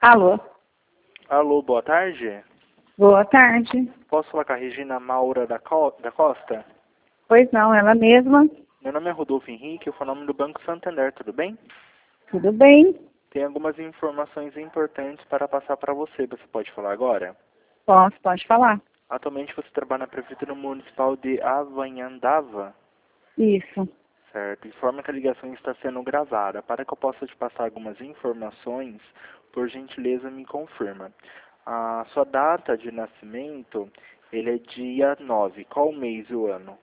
Alô? Alô, boa tarde. Boa tarde. Posso falar com a Regina Maura da Costa? Pois não, ela mesma. Meu nome é Rodolfo Henrique, eu sou o nome do Banco Santander, tudo bem? Tudo bem? Tem algumas informações importantes para passar para você. Você pode falar agora? Pode falar. Atualmente você trabalha na Prefeitura Municipal de Avanhandava? Isso. Certo. Informa que a ligação está sendo gravada. Para que eu possa te passar algumas informações, por gentileza me confirma. A sua data de nascimento, ele é dia 9. Qual o mês e o ano?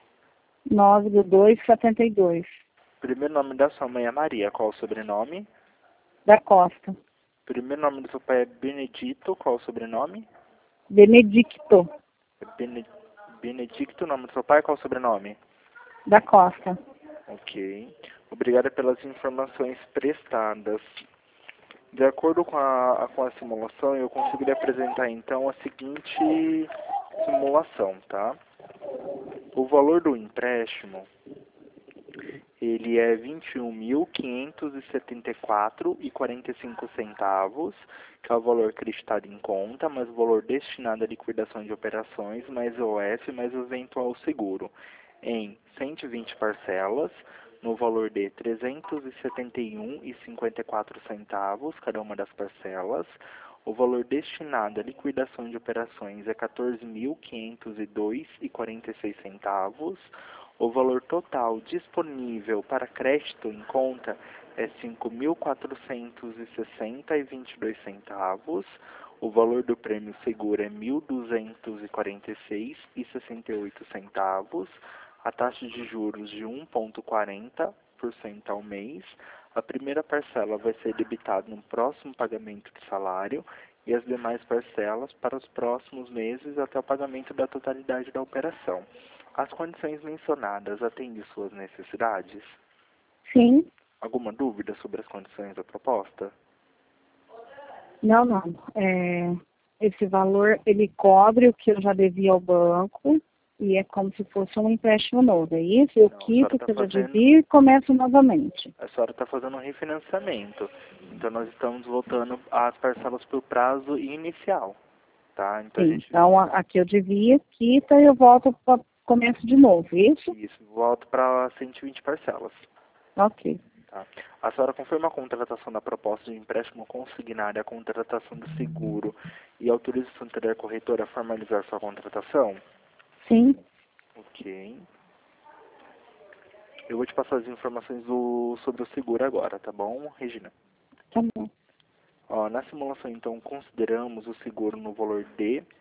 9/2/72. Primeiro nome da sua mãe é Maria. Qual o sobrenome? Da Costa. Primeiro nome do seu pai é Benedito. Qual o sobrenome? Benedicto. É Benedicto, nome do seu pai. Qual o sobrenome? Da Costa. Ok. Obrigado pelas informações prestadas. De acordo com a simulação, eu consigo lhe apresentar então a seguinte simulação, tá? O valor do empréstimo, ele é R$ 21.574,45, que é o valor creditado em conta, mais o valor destinado à liquidação de operações, mais o OF, mais o eventual seguro, em 120 parcelas, no valor de R$ 371,54, cada uma das parcelas. O valor destinado à liquidação de operações é R$ 14.502,46. O valor total disponível para crédito em conta é R$ 5.460,22. O valor do prêmio seguro é R$ 1.246,68. A taxa de juros de 1,40% ao mês. A primeira parcela vai ser debitada no próximo pagamento de salário e as demais parcelas para os próximos meses até o pagamento da totalidade da operação. As condições mencionadas atendem suas necessidades? Sim. Alguma dúvida sobre as condições da proposta? Não. Esse valor, ele cobre o que eu já devia ao banco e é como se fosse um empréstimo novo, é isso? Eu quito o que eu já devia e começo novamente. A senhora está fazendo um refinanciamento. Então, nós estamos voltando as parcelas para o prazo inicial. Tá? Então, a que eu devia, quita e eu volto para começo de novo, isso? Isso, volto para 120 parcelas. Ok. Tá. A senhora confirma a contratação da proposta de empréstimo consignado e a contratação do seguro e autoriza a Santander Corretora a formalizar sua contratação? Sim. Ok. Eu vou te passar as informações sobre o seguro agora, tá bom, Regina? Tá bom. Na simulação, então, consideramos o seguro no valor de R$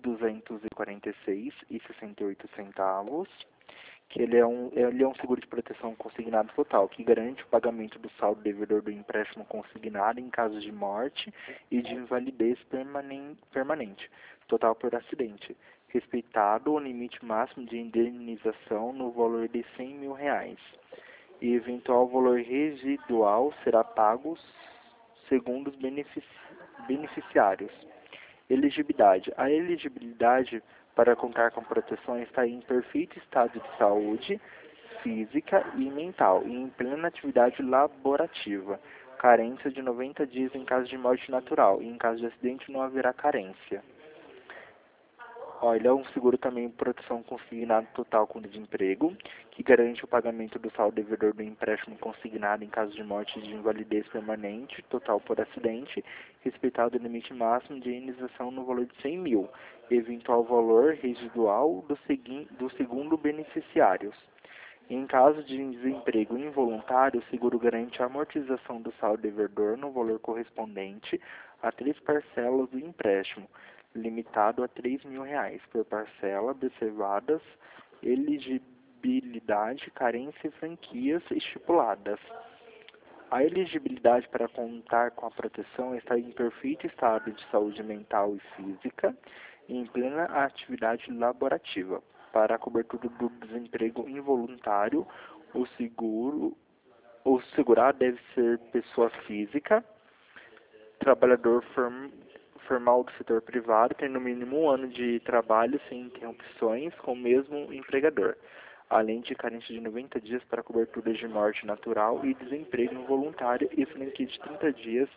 1.246,68, que ele é um seguro de proteção consignado total, que garante o pagamento do saldo devedor do empréstimo consignado em caso de morte e de invalidez permanente, total por acidente, respeitado o limite máximo de indenização no valor de R$ 100 mil, e eventual valor residual será pago segundo os beneficiários. Elegibilidade. A elegibilidade para contar com proteção está em perfeito estado de saúde física e mental e em plena atividade laborativa. Carência de 90 dias em caso de morte natural e em caso de acidente não haverá carência. Ele é um seguro também proteção consignado total com desemprego, que garante o pagamento do saldo devedor do empréstimo consignado em caso de morte e de invalidez permanente, total por acidente, respeitado o limite máximo de indenização no valor de R$ 100 mil, eventual valor residual do segundo beneficiários. Em caso de desemprego involuntário, o seguro garante a amortização do saldo devedor no valor correspondente a 3 parcelas do empréstimo, limitado a R$ 3 mil por parcela, observadas elegibilidade, carência e franquias estipuladas. A elegibilidade para contar com a proteção está em perfeito estado de saúde mental e física e em plena atividade laborativa. Para a cobertura do desemprego involuntário, o segurado deve ser pessoa física, trabalhador formal do setor privado, tem no mínimo 1 ano de trabalho sem interrupções com o mesmo empregador, além de carência de 90 dias para cobertura de morte natural e desemprego involuntário e franquia de 30 dias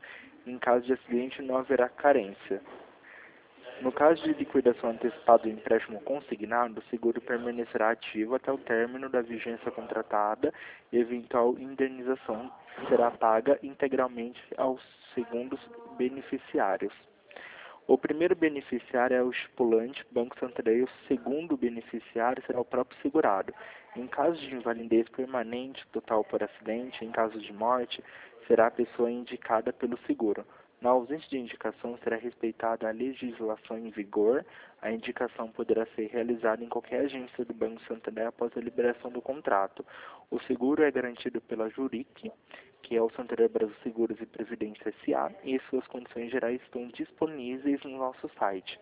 Em caso de acidente, não haverá carência. No caso de liquidação antecipada do empréstimo consignado, o seguro permanecerá ativo até o término da vigência contratada e eventual indenização será paga integralmente aos segundos beneficiários. O primeiro beneficiário é o estipulante, Banco Santander, e o segundo beneficiário será o próprio segurado. Em caso de invalidez permanente, total por acidente, em caso de morte, será a pessoa indicada pelo seguro. Na ausência de indicação, será respeitada a legislação em vigor. A indicação poderá ser realizada em qualquer agência do Banco Santander após a liberação do contrato. O seguro é garantido pela Juric, que é o Santander Brasil Seguros e Previdência S.A., e suas condições gerais estão disponíveis no nosso site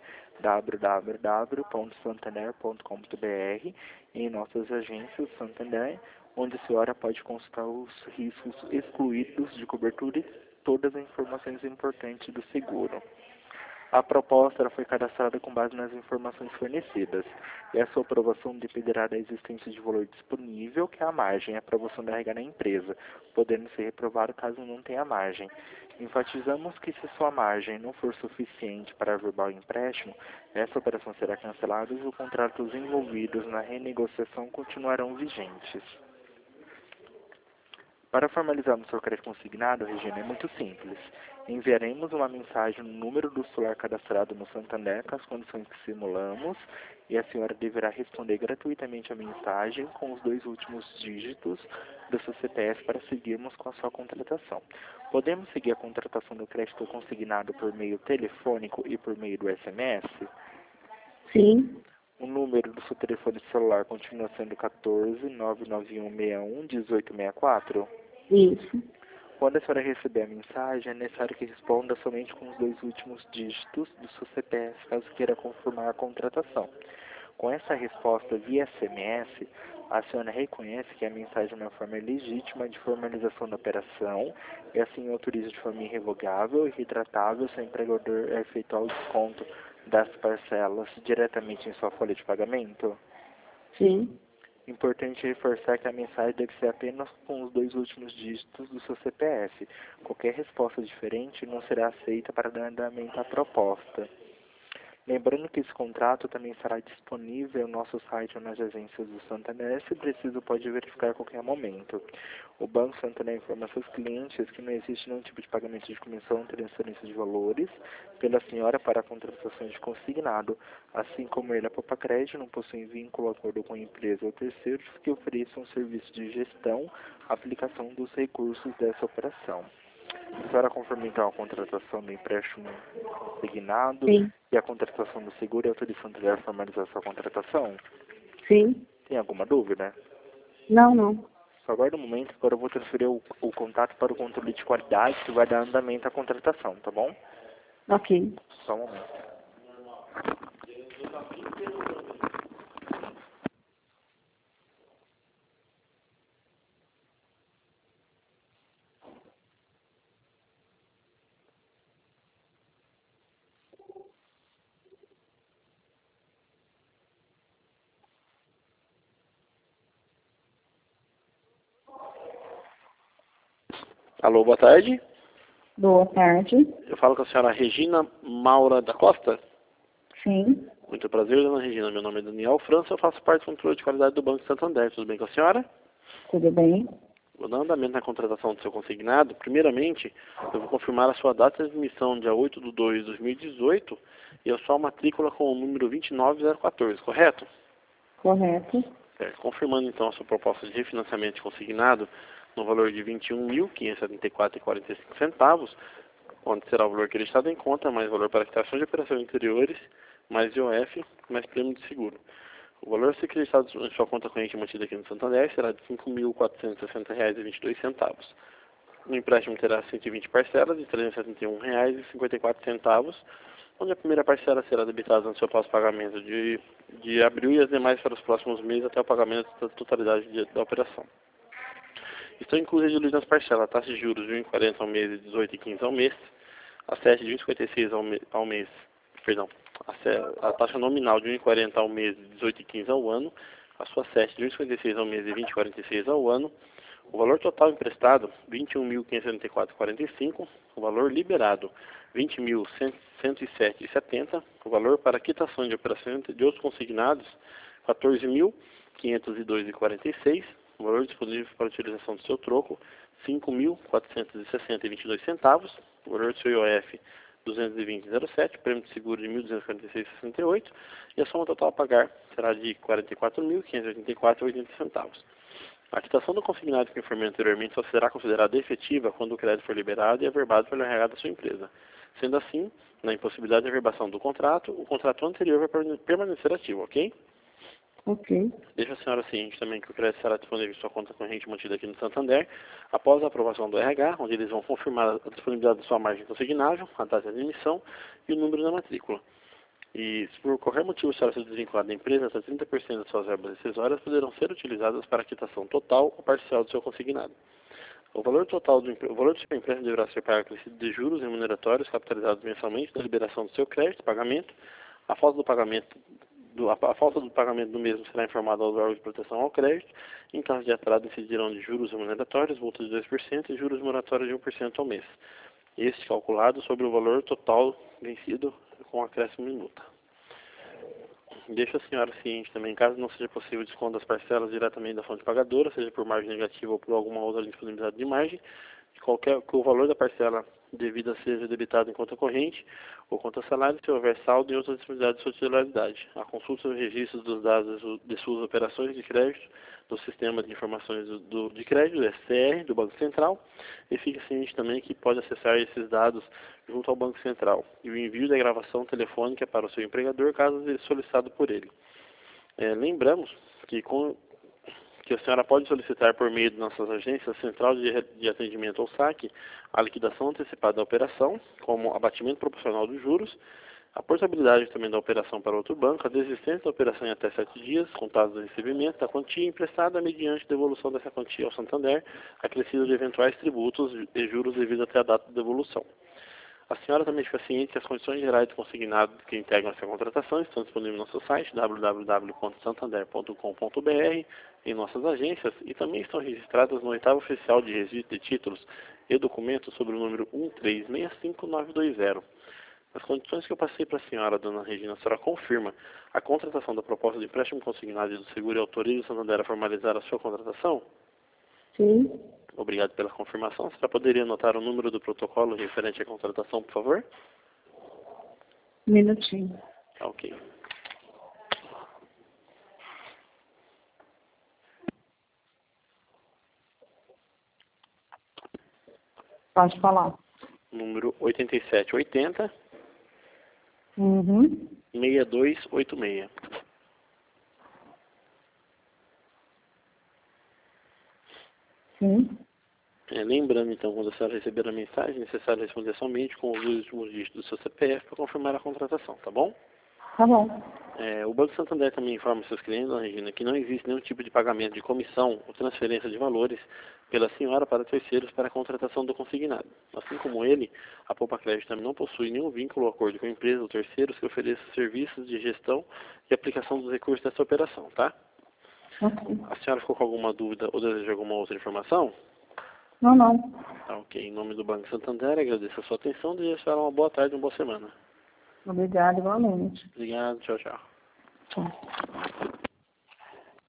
www.santander.com.br e em nossas agências Santander, onde a senhora pode consultar os riscos excluídos de cobertura e todas as informações importantes do seguro. A proposta foi cadastrada com base nas informações fornecidas, e a sua aprovação dependerá da existência de valor disponível, que é a margem, a aprovação da regra na empresa, podendo ser reprovado caso não tenha margem. Enfatizamos que se sua margem não for suficiente para averbar o empréstimo, essa operação será cancelada e os contratos envolvidos na renegociação continuarão vigentes. Para formalizarmos seu crédito consignado, Regina, é muito simples. Enviaremos uma mensagem no número do celular cadastrado no Santander com as condições que simulamos e a senhora deverá responder gratuitamente a mensagem com os 2 últimos dígitos do seu CPF para seguirmos com a sua contratação. Podemos seguir a contratação do crédito consignado por meio telefônico e por meio do SMS? Sim. O número do seu telefone celular continua sendo 14-99161-1864? Isso. Quando a senhora receber a mensagem, é necessário que responda somente com os 2 últimos dígitos do seu CPF, caso queira confirmar a contratação. Com essa resposta via SMS, a senhora reconhece que a mensagem é uma forma legítima de formalização da operação e assim autoriza de forma irrevogável e retratável seu empregador a efetuar o desconto das parcelas diretamente em sua folha de pagamento? Sim. Importante reforçar que a mensagem deve ser apenas com os 2 últimos dígitos do seu CPF. Qualquer resposta diferente não será aceita para dar andamento à proposta. Lembrando que esse contrato também estará disponível no nosso site ou nas agências do Santander, se preciso pode verificar a qualquer momento. O Banco Santander informa seus clientes que não existe nenhum tipo de pagamento de comissão ou transferência de valores pela senhora para a contratação de consignado, assim como ele, a Poupa Crédito, não possui vínculo ou acordo com a empresa ou terceiros que ofereçam serviço de gestão, aplicação dos recursos dessa operação. A senhora confirma então a contratação do empréstimo consignado? Sim. E a contratação do seguro e autoriza o Santander a formalizar sua contratação? Sim. Tem alguma dúvida? Não. Só aguarda um momento, agora eu vou transferir o contato para o controle de qualidade que vai dar andamento à contratação, tá bom? Ok. Só um momento. Alô, boa tarde. Boa tarde. Eu falo com a senhora Regina Maura da Costa. Sim. Muito prazer, dona Regina. Meu nome é Daniel França, eu faço parte do controle de qualidade do Banco Santander. Tudo bem com a senhora? Tudo bem? Vou dar andamento na contratação do seu consignado. Primeiramente, eu vou confirmar a sua data de emissão, dia 8/2/2018, e a sua matrícula com o número 29014, correto? Correto. Certo. Confirmando então a sua proposta de refinanciamento de consignado no valor de R$ 21.574,45, onde será o valor acreditado em conta, mais valor para quitação de operações anteriores, mais IOF, mais prêmio de seguro. O valor a ser acreditado em sua conta corrente mantida aqui no Santander será de R$ 5.460,22. O empréstimo terá 120 parcelas de R$ 371,54, onde a primeira parcela será debitada no seu pós-pagamento de abril e as demais para os próximos meses até o pagamento da totalidade da operação. Estão inclusas nas parcelas a taxa de juros de 1,40 ao mês e 18,15 ao mês, a taxa de 1,56 ao mês, perdão, a taxa nominal de 1,40 ao mês e 18,15 ao ano, a sua taxa de 1,56 ao mês e 20,46 ao ano, O valor total emprestado, R$ 21.574,45. O valor liberado, R$ 20.107,70. O valor para quitação de operações de outros consignados, R$ 14.502,46. O valor disponível para utilização do seu troco, R$ 5.460,22 centavos. O valor do seu IOF, R$ 220,07. Prêmio de seguro de R$ 1.246,68. E a soma total a pagar será de R$ 44.584,80 centavos. A quitação do consignado que informei anteriormente só será considerada efetiva quando o crédito for liberado e averbado pelo RH da sua empresa. Sendo assim, na impossibilidade de averbação do contrato, o contrato anterior vai permanecer ativo, ok? Ok. Deixa a senhora ciente também que o crédito será disponível em sua conta corrente mantida aqui no Santander, após a aprovação do RH, onde eles vão confirmar a disponibilidade da sua margem consignável, a data de emissão e o número da matrícula. E se por qualquer motivo a senhora se desvincular da empresa, até 30% das suas verbas rescisórias poderão ser utilizadas para a quitação total ou parcial do seu consignado. O valor total do seu empréstimo deverá ser pago acrescido de juros remuneratórios capitalizados mensalmente da liberação do seu crédito, pagamento. A falta do pagamento do mesmo será informada aos órgãos de proteção ao crédito. Em caso de atraso, incidirão de juros remuneratórios, multa de 2% e juros moratórios de 1% ao mês. Este calculado sobre o valor total vencido com acréscimo de multa. Deixa a senhora ciente também, caso não seja possível desconto das parcelas diretamente da fonte pagadora, seja por margem negativa ou por alguma outra disponibilidade de margem, que o valor da parcela devida seja debitado em conta corrente ou conta salário se houver saldo e outras disponibilidades de sua titularidade. A consulta dos registros dos dados de suas operações de crédito do Sistema de Informações de Crédito, SCR, do Banco Central, e fique ciente também que pode acessar esses dados junto ao Banco Central e o envio da gravação telefônica para o seu empregador caso solicitado por ele. Lembramos que a senhora pode solicitar por meio de nossas agências Central de Atendimento ao Saque a liquidação antecipada da operação, como abatimento proporcional dos juros, a portabilidade também da operação para outro banco, a desistência da operação em até 7 dias, contados do recebimento da quantia emprestada mediante devolução dessa quantia ao Santander, acrescido de eventuais tributos e juros devido até a data de devolução. A senhora também fica ciente que as condições gerais do consignado que integram essa contratação estão disponíveis no nosso site www.santander.com.br, em nossas agências, e também estão registradas no oitavo oficial de registro de títulos e documentos sobre o número 1365920. As condições que eu passei para a senhora, dona Regina, a senhora confirma a contratação da proposta de empréstimo consignado e do seguro e autoriza o Santander a formalizar a sua contratação? Sim. Obrigado pela confirmação. A senhora poderia anotar o número do protocolo referente à contratação, por favor? Um minutinho. Ok. Pode falar. Número 8780 Uhum. 6286. Sim. Lembrando, então, quando a senhora receber a mensagem, é necessário responder somente com os últimos dígitos do seu CPF para confirmar a contratação, tá bom? Tá bom. O Banco Santander também informa seus clientes, dona Regina, que não existe nenhum tipo de pagamento de comissão ou transferência de valores pela senhora para terceiros para a contratação do consignado. Assim como ele, a Poupa Crédito também não possui nenhum vínculo ou acordo com empresas ou terceiros que ofereçam serviços de gestão e aplicação dos recursos dessa operação, tá? Ok. A senhora ficou com alguma dúvida ou deseja alguma outra informação? Não. Tá, ok. Em nome do Banco Santander, agradeço a sua atenção e desejo a senhora uma boa tarde e uma boa semana. Obrigada, igualmente. Obrigado, tchau, tchau. Tchau.